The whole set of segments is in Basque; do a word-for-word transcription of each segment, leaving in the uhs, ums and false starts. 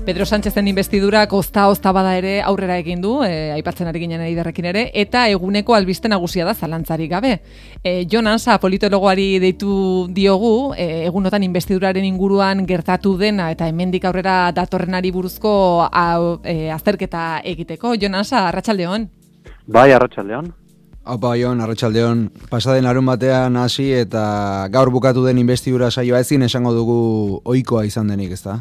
Pedro Sánchezen investidurak ozta-ozta bada ere aurrera egin du, e, aipatzen ari ginen Eiderrekin ere, eta eguneko albiste nagusia da zalantzarik gabe. E, Jon Ansa politologoari deitu diogu, e, egunotan investiduraren inguruan gertatu dena eta hemendik aurrera datorrenari buruzko hau, e, azterketa egiteko. Jon Ansa, arratsaldeon. Bai, arratsaldeon. Opa, Jon, arratsaldeon. Pasaden larun batean hasi eta gaur bukatu den investidura saioa ezin esango dugu ohikoa izan denik, ezta?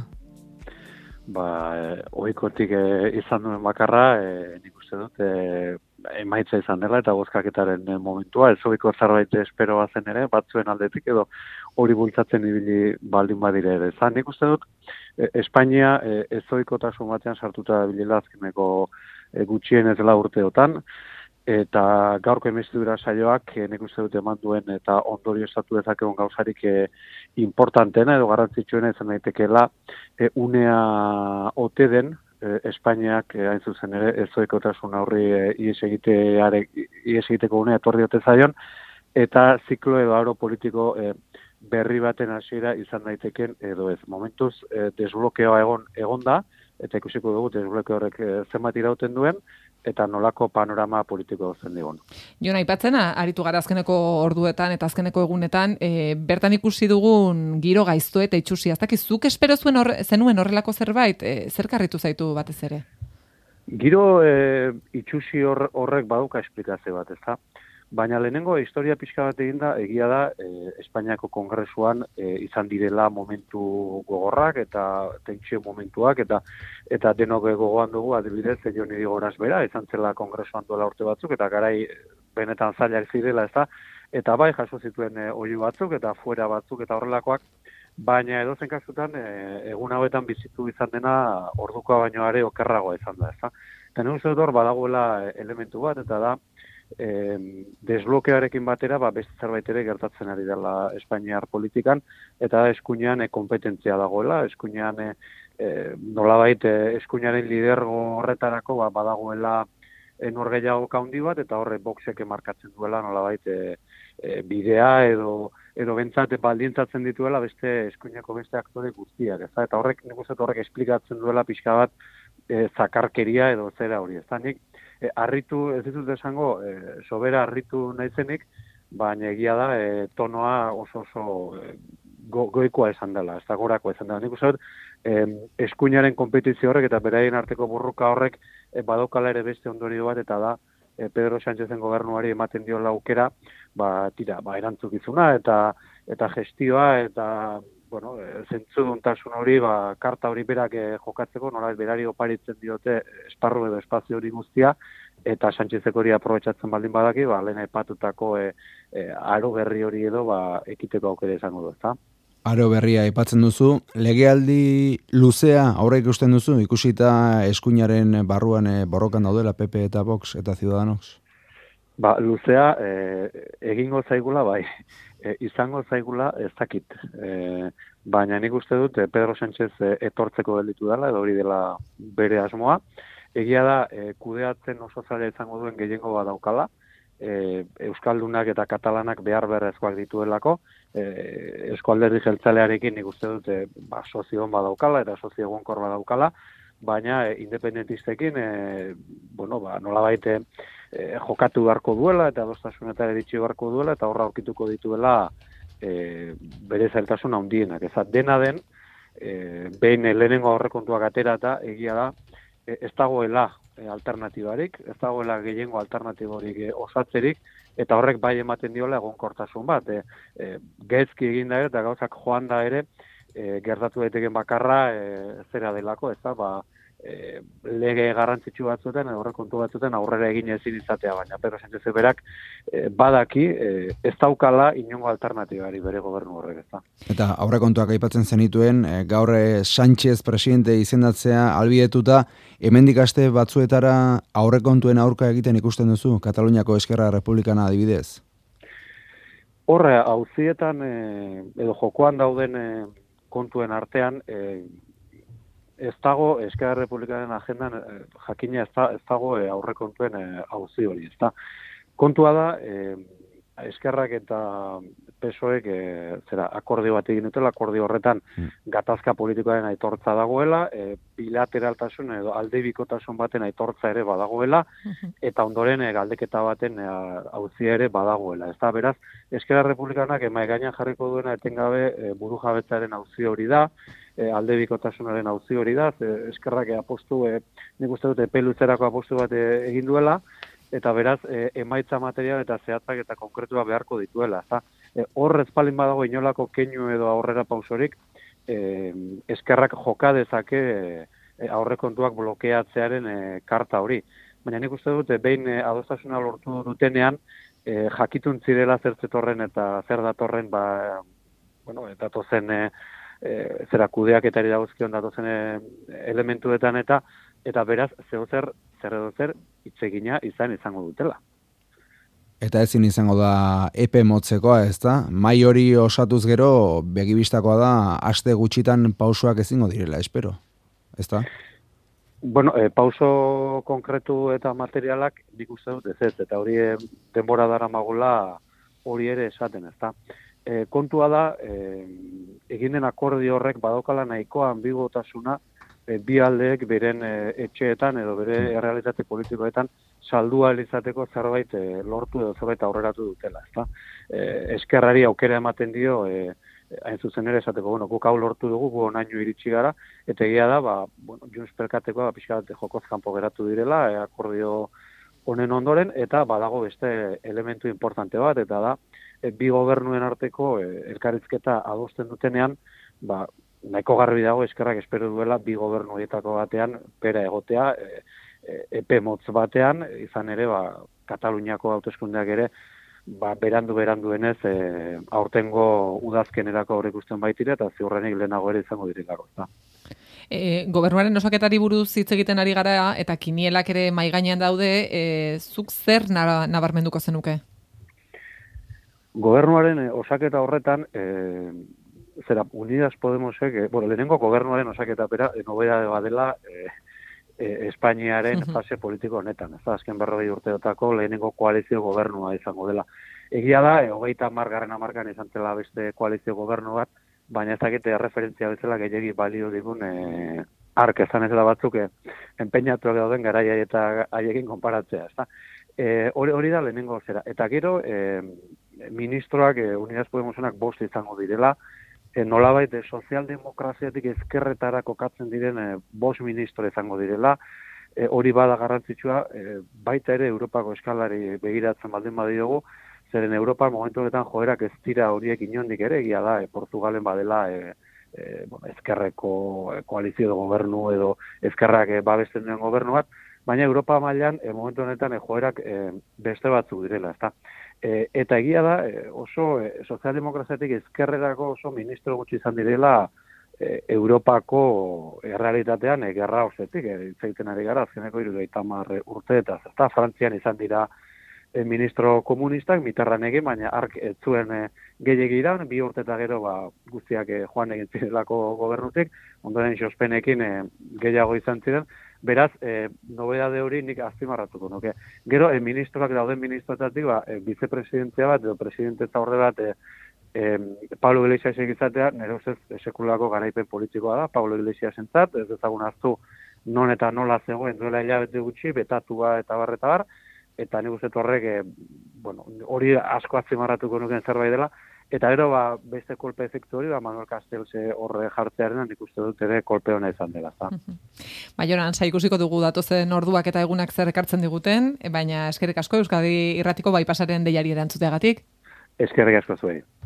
Ba, e, ohikotik e, izan duen bakarra, e, nik uste dut, e, emaitza izan dela eta bozkaketaren momentua, ez ohiko zerbait espero bazen ere, batzuen aldetik edo hori bultzatzen ibili baldin badire ere. Zan, nik uste dut, e, Espainia e, ez ohikotasun batean sartuta bilela azkeneko e, gutxienez lau urteotan, eta gaurko investidura saioak e, nik uste dut eman duen eta ondorio estatu dezakegun gauzarik e, importantena edo garrantzitsuena izan daitekeela e, unea ote den e, Espainiak e, hain zuzen ere ez ohikotasun aurri e, ihes egiteare ihes egiteko unea etorri ote zaion eta ziklo edo aro politiko e, berri baten hasiera izan daiteken edo ez. Momentuz e, desblokeoa egon egonda eta ikusiko dugu desblokeo horrek e, zenbat irauten duen eta nolako panorama politiko zen digun. Jon, aipatzena, aritu gara azkeneko orduetan eta azkeneko egunetan, e, bertan ikusi dugun giro gaizto eta itxusi. Ez dakizuk espero zuen horre, zenuen horrelako zerbait, e, zer karritu zaitu batez ere? Giro e, itxusi hor, horrek baduka esplikazio bat, ezta? Baina lehenengo historia pixka bat eginda, egia da, e, Espainiako Kongresuan e, izan direla momentu gogorrak eta tentsio momentuak, eta eta denok gogoan dugu, adibidez, Jon Irigoraz bera, izan zela Kongresuan duela urte batzuk, eta garai benetan zailak zirela, ezta? Eta bai jaso zituen e, oihu batzuk, eta fuera batzuk, eta horrelakoak, baina edozen kasutan, e, egun hauetan bizitu izan dena, ordukoa baino are okerragoa izan da, ezta? Eta nire uste dut hor badagoela elementu bat, eta da, E, desblokearekin batera ba, beste zerbait ere gertatzen ari dela Espainiar politikan eta eskuinean e, kompetentzia dagoela, eskuinean e, e, nolabait e, eskuinaren lidergo horretarako ba, badagoela e, norgehiago handi bat eta horre boxek markatzen duela nolabait e, e, bidea edo edo bentsat baldintzatzen dituela beste eskuineko beste aktore guztiak, ezta? Eta horrek nik uste horrek esplikatzen duela pixka bat e, zakarkeria edo zera hori, ezta? Nik E, arritu, ez ditut esango, e, sobera arritu naizenik, baina egia da, e, tonoa oso oso e, go, goikoa esan dela, ez da gorakoa esan dela. Nik uste dut, e, eskuinaren kompetizio horrek eta beraien arteko burruka horrek e, badokala ere beste ondorio bat, eta da, e, Pedro Sánchezen gobernuari ematen diola aukera, ba, tira, ba, erantzukizuna eta eta gestioa, eta bueno, zentzuduntasun hori, ba, karta hori berak eh, jokatzeko, nolabait berari oparitzen diote esparru edo espazio hori guztia, eta Sánchezek hori aprobetxatzen baldin badaki, ba, lehen aipatutako e, e, aro berri hori edo ba, ekiteko aukera izango du, ezta? Aro berria aipatzen duzu, legealdi luzea aurre ikusten duzu, ikusita eskuinaren barruan e, borrokan daudela P P eta Vox eta Ciudadanos? Ba, luzea e, egingo zaigula, bai. E, izango zaigula ez dakit. E, baina nik uste dut e, Pedro Sánchez e, etortzeko gelditu dela, edo hori dela bere asmoa. Egia da, e, kudeatzen oso zaila izango duen gehiengo badaukala, e, Euskaldunak eta Katalanak behar beharrezkoak dituelako, e, Eusko Alderdi Jeltzalearekin nik uste dut e, ba, sozio badaukala eta sozio egonkor badaukala, baina e, independentistekin, e, bueno, ba, nolabait e, jokatu beharko duela eta adostasunetara iritsi beharko duela eta horra aurkituko dituela e, bere zailtasun handienak. Ez dena den, e, behin lehenengo aurrekontuak atera eta egia da, e, ez dagoela e, alternatibarik, ez dagoela gehiengo alternatiborik e, osatzerik, eta horrek bai ematen diola egonkortasun bat. E, e, gezki egin da ere eta gauzak joan da ere, e, gertatu daiteken bakarra e, zera delako, ez da, ba, E, lege garrantzitsu batzuetan, aurrekontu batzuetan aurrera egin ezin izatea, baina Pedro Sánchez berak e, badaki e, ez daukala inongo alternatibari bere gobernu horrek, ezta. Eta aurrekontuak aipatzen zenituen, e, gaur e, Sánchez presidente izendatzea albidetuta, hemendik aste batzuetara aurrekontuen aurka egiten ikusten duzu, Kataluniako Eskerra Republikana adibidez? Horre, auzietan e, edo jokoan dauden e, kontuen artean, e, ez dago Eskerra Republikaren agendan eh, jakina ez, da, ez dago eh, aurrekontuen eh, auzi hori, ezta. Kontua da, eh, Eskerrak eta P S O Ek e, zera akordio bat egin dutela, akordio horretan mm. gatazka politikoaren aitortza dagoela, e, bilateraltasun edo aldebikotasun baten aitortza ere badagoela, mm-hmm. eta ondoren e, galdeketa baten e, auzia ere badagoela. Ez da, beraz, Eskerra Republikanak emai gainean jarriko duena etengabe e, buru jabetzaren auzi hori da, e, aldebikotasunaren auzi hori da, e, Eskerrak e, apostu, e, nik uste dut epe luzerako apostu bat e, egin duela, eta beraz, e, emaitza material eta zehatzak eta konkretua beharko dituela. E, hor ezpalin badago inolako keinu edo aurrera pausorik, e, Eskerrak joka dezake e, aurrekontuak blokeatzearen e, karta hori. Baina nik uste dut, e, behin e, adostasuna lortu dutenean, e, jakitun zirela zer zetorren eta zer datorren, ba, bueno, datozen e, e, zera kudeaketari dagozkion datozen e, elementuetan eta, eta beraz, zeo zer, zer edo zer, itzegina izan izango dutela. Eta ezin izango da epe motzekoa, ez da? Mai hori osatuz gero, begibistakoa da, aste gutxitan pausoak ezingo direla, espero, ez da? Bueno, e, pauso konkretu eta materialak nik uste dut ez ez, eta hori e, denbora dara magula hori ere esaten, ez da? E, kontua da, e, egin den akordio horrek badokala nahikoa ambigotasuna, E, bi aldeek beren e, etxeetan edo bere errealitate politikoetan saldua izateko zerbait e, lortu edo zerbait aurreratu dutela, ezta? E, eskerrari aukera ematen dio e, hain zuzen ere esateko, bueno, guk hau lortu dugu, gu onaino iritsi gara, eta egia da, ba, bueno, Junts perkatekoa ba, pixka bat jokoz kanpo geratu direla, e, akordio honen ondoren, eta badago beste elementu importante bat, eta da, e, bi gobernuen arteko e, elkarrizketa adosten dutenean, ba, nahiko garbi dago Eskerrak espero duela bi gobernu horietako batean pera egotea, e, e, epe motz batean, izan ere, ba, Kataluniako hauteskundeak ere, ba, berandu beranduenez e, aurtengo udazkenerako aurreikusten baitire, eta ziurrenik lehenago ere izango direlako. Eta. E, gobernuaren osaketari buruz hitz egiten ari gara, eta kinielak ere mai gainean daude, e, zuk zer nabarmenduko zenuke? Gobernuaren osaketa horretan, e, zera, Unidas Podemosek, eh, bueno, lehenengo gobernuaren osaketa pera, eh, nobedade badela eh, eh, Espainiaren uh-huh. fase politiko honetan. Ez da, azken berrogei urteotako lehenengo koalizio gobernua izango dela. Egia da, eh, hogeita hamargarren hamarkan izan zela beste koalizio gobernu bat, baina ez dakite referentzia bezala gehiagi balio digun eh, ark ezan ez da batzuk eh, enpeinatuak dauden garaia eta haiekin konparatzea. Ez da? Eh, hori, hori da lehenengo zera. Eta gero, eh, ministroak, eh, Unidas Podemosenak bost izango direla, E, nolabait e, sozialdemokraziatik ezkerretara kokatzen diren e, bost ministro izango direla, e, hori bada garrantzitsua, e, baita ere Europako eskalari begiratzen baldin badiogu, zeren Europa momentu honetan joerak ez dira horiek inondik ere, egia da, e, Portugalen badela e, e, bueno, ezkerreko e, koalizio edo gobernu edo ezkerrak e, babesten duen gobernu bat, baina Europa mailan e, momentu honetan e, joerak e, beste batzuk direla, ezta? E, eta egia da, e, oso e, sozialdemokraziatik ezkerrerako oso ministro gutxi izan direla e, Europako errealitatean e, gerra horzetik, e, itzaiten ari gara, azkeneko hirurogeita hamar urteetaz, ezta? Frantzian izan dira e, ministro komunistak, Mitterrand egin, baina ark ez zuen e, gehiegi iran, bi urte eta gero ba, guztiak e, joan egin zirelako gobernutik, ondoren Jospenekin e, gehiago izan ziren, beraz, e, nobedade hori nik azpimarratuko nuke. Gero, e, ministroak dauden ministroetatik, ba, e, vicepresidentzia bat, edo presidentetza horre bat, e, e, Pablo Iglesias egizatea, nire ustez sekulako garaipen politikoa da, Pablo Iglesias entzat, ez ezagun hartu non eta nola zegoen duela hilabete gutxi, betatua eta bar, eta bar, eta nik uste horrek, e, bueno, hori asko azpimarratuko nuken zerbait dela, eta gero, ba, beste kolpe efektu hori, ba, Manuel Castells horre jartzearen, nik uste dut ere kolpe hona izan dela. Baionan, ikusiko dugu datozen orduak eta egunak zer ekartzen diguten, baina eskerrik asko Euskadi Irratiko Baipasaren deiari erantzuteagatik. Eskerrik asko zuei.